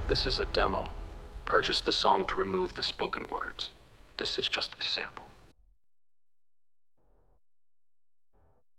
This is a demo. Purchase the song to remove the spoken words. This is just a sample.